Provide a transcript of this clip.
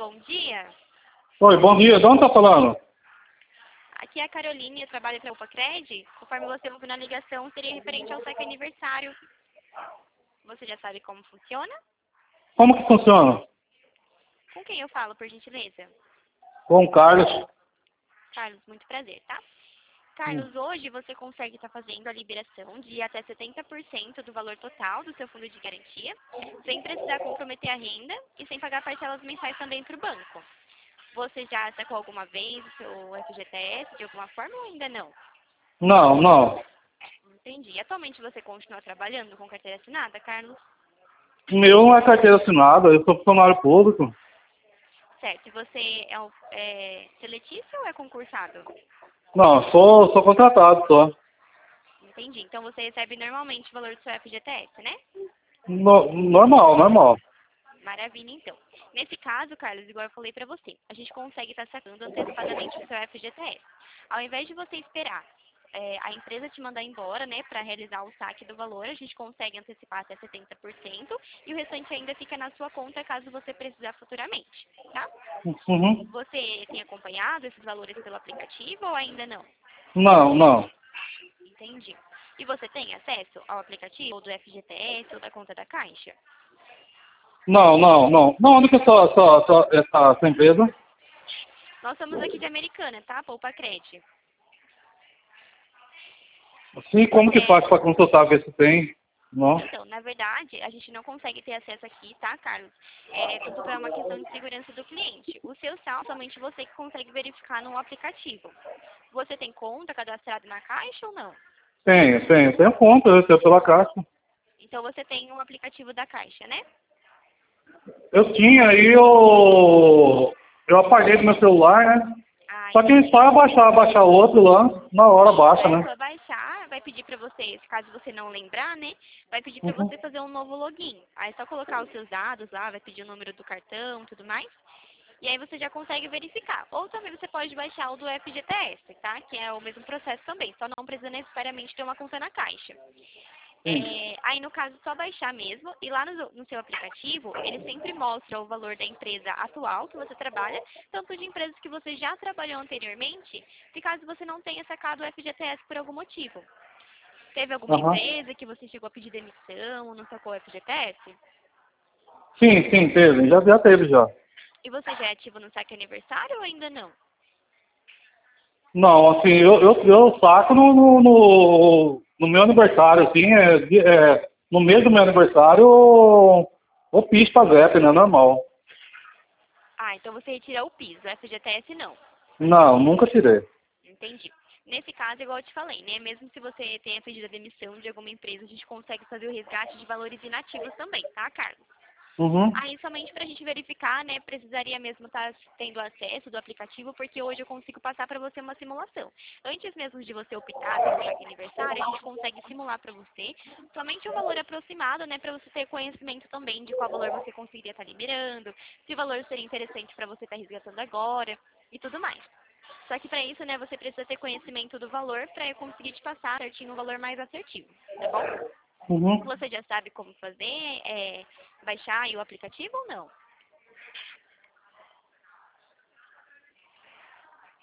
bom dia. Oi, bom dia. De onde tá falando? Aqui é a Caroline, eu trabalho para a UPACred. Conforme você ouviu na ligação, seria referente ao seu aniversário. Você já sabe como funciona? Como que funciona? Com quem eu falo, por gentileza? Com o Carlos. Carlos, muito prazer, tá? Carlos, hoje você consegue estar fazendo a liberação de até 70% do valor total do seu fundo de garantia, sem precisar comprometer a renda e sem pagar parcelas mensais também para o banco. Você já sacou alguma vez o seu FGTS de alguma forma ou ainda não? Não, não. Entendi. Atualmente você continua trabalhando com carteira assinada, Carlos? O meu não é carteira assinada, eu sou funcionário público. Certo. E você é seletício ou é concursado? Não, sou contratado só. Entendi. Então você recebe normalmente o valor do seu FGTS, né? Normal. Maravilha, então. Nesse caso, Carlos, igual eu falei para você, a gente consegue estar sacando antecipadamente o seu FGTS. Ao invés de você esperar a empresa te mandar embora, né, para realizar o saque do valor, a gente consegue antecipar até 70% e o restante ainda fica na sua conta caso você precisar futuramente, tá? Uhum. Você tem acompanhado esses valores pelo aplicativo ou ainda não? Não. Entendi. E você tem acesso ao aplicativo ou do FGTS ou da conta da Caixa? Não. Não, onde que é essa empresa? Nós somos aqui de Americana, tá? Poupa Cred. Sim, como que faz para consultar, ver se tem? Não. Então, na verdade, a gente não consegue ter acesso aqui, tá, Carlos? Tudo para uma questão de segurança do cliente. O seu saldo, somente você que consegue verificar no aplicativo. Você tem conta cadastrada na Caixa ou não? Tenho conta, eu tenho pela Caixa. Então, você tem um aplicativo da Caixa, né? Eu tinha, aí eu apaguei do meu celular, né? Ah, Só que entendi. é só baixar outro lá, na hora Isso, baixa, é né? só baixar, vai pedir para você, caso você não lembrar, né? Vai pedir para Uhum. você fazer um novo login. Aí é só colocar os seus dados lá, vai pedir o número do cartão, tudo mais. E aí você já consegue verificar. Ou também você pode baixar o do FGTS, tá? Que é o mesmo processo também, só não precisa necessariamente ter uma conta na Caixa. Sim. Aí, no caso, só baixar mesmo. E lá no seu aplicativo, ele sempre mostra o valor da empresa atual que você trabalha, tanto de empresas que você já trabalhou anteriormente, e caso você não tenha sacado o FGTS por algum motivo. Teve alguma Aham. empresa que você chegou a pedir demissão ou não sacou o FGTS? Sim, teve. Já teve já. E você já é ativo no saque aniversário ou ainda não? Não, assim, eu saco no meu aniversário, assim, no mês do meu aniversário, eu piso pra Zep, né? Normal. Ah, então você retira o PIS, o FGTS não. Não, nunca tirei. Entendi. Nesse caso, igual eu te falei, né? Mesmo se você tenha pedido a demissão de alguma empresa, a gente consegue fazer o resgate de valores inativos também, tá, Carlos? Uhum. Aí, somente para a gente verificar, né, precisaria mesmo estar tendo acesso do aplicativo, porque hoje eu consigo passar para você uma simulação. Antes mesmo de você optar pelo saque aniversário, a gente consegue simular para você somente um valor aproximado, né, para você ter conhecimento também de qual valor você conseguiria estar liberando, se o valor seria interessante para você estar resgatando agora e tudo mais. Só que para isso, né, você precisa ter conhecimento do valor para eu conseguir te passar certinho um valor mais assertivo, tá bom? Uhum. Você já sabe como fazer, baixar aí o aplicativo ou não?